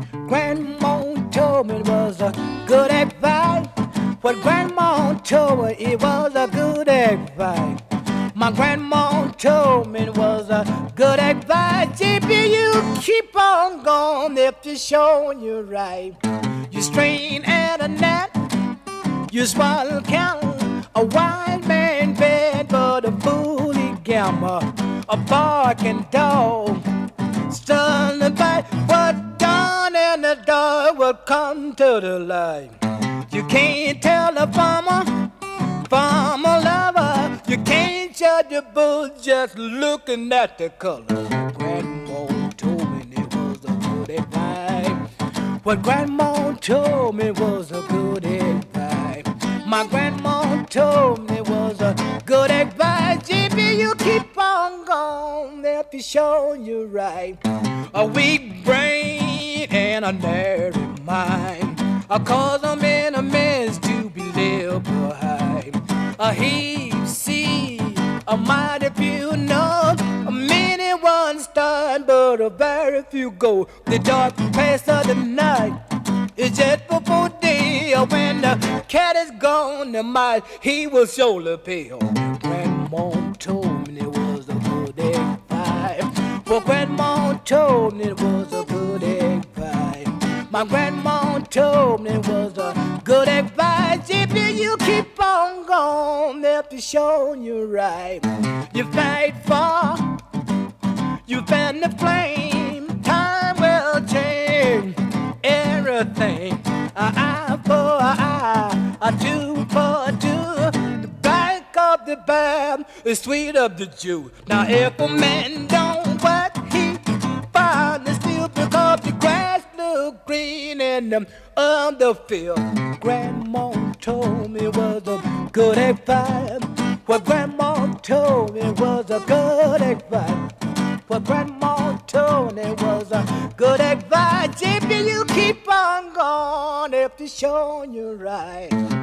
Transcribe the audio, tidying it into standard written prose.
Grandma told me it was a good advice. What Grandma told me it was a good advice. My grandma told me it was a good advice. If you keep on going, if you're showing you right, you strain at a net, you swallow count. A wise man bed, but a bully gambler, a barking dog, stun the bite. What done in the dark will come to the light. You can't tell a farmer from a lover. You can't judge a bull just looking at the color. Grandma told me it was a good advice. What Grandma told me was a good advice. My grandma told me it was a good advice. If you keep on going, they'll be showing you right. A weak brain and a narrow mind cause a man a man's to be left behind. He see a mighty few know, many ones start, but a very few go. The dark past of the night is just before day. When the cat is gone, the mice he will surely pay. Grandma told me it was a good advice. Well, Grandma told me it was a good advice. My grandma told me it was a good advice. If you keep on going, they'll be showing you right. You fight for, you fan the flame. Time will change everything. Eye for eye, a tooth for a tooth. The black of the bad, the sweet of the Jew. Now if a man don't work, he find the steel because the grass look green in the other field. Grandma told me it was a good advice. What Grandma told me was a good advice. What Grandma told me was a good advice. If you keep on going, if it's showing you right.